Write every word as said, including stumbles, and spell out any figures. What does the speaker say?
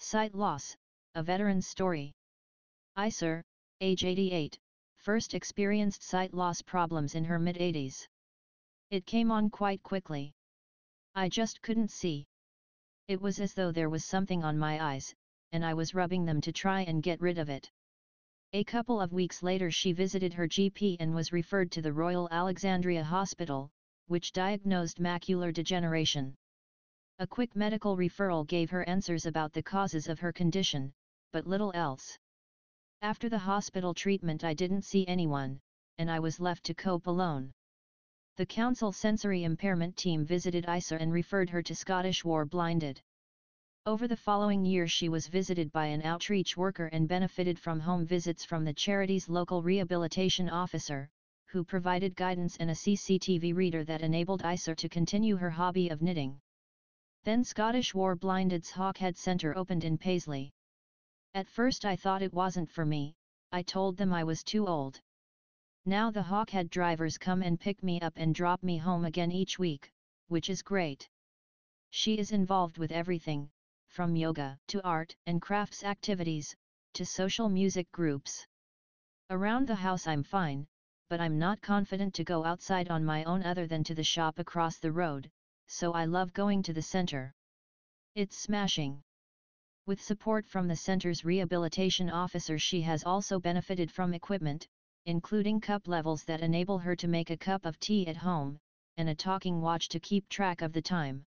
Sight loss, a veteran's story. Isar, age eighty-eight, first experienced sight loss problems in her mid-eighties. It came on quite quickly. I just couldn't see. It was as though there was something on my eyes, and I was rubbing them to try and get rid of it. A couple of weeks later she visited her G P and was referred to the Royal Alexandria Hospital, which diagnosed macular degeneration. A quick medical referral gave her answers about the causes of her condition, but little else. After the hospital treatment I didn't see anyone, and I was left to cope alone. The council sensory impairment team visited Isar and referred her to Scottish War Blinded. Over the following year she was visited by an outreach worker and benefited from home visits from the charity's local rehabilitation officer, who provided guidance and a C C T V reader that enabled Isar to continue her hobby of knitting. Then Scottish War Blinded's Hawkhead Centre opened in Paisley. At first I thought it wasn't for me, I told them I was too old. Now the Hawkhead drivers come and pick me up and drop me home again each week, which is great. She is involved with everything, from yoga to art and crafts activities, to social music groups. Around the house I'm fine, but I'm not confident to go outside on my own other than to the shop across the road, so I love going to the center. It's smashing. With support from the center's rehabilitation officer she has also benefited from equipment, including cup levels that enable her to make a cup of tea at home, and a talking watch to keep track of the time.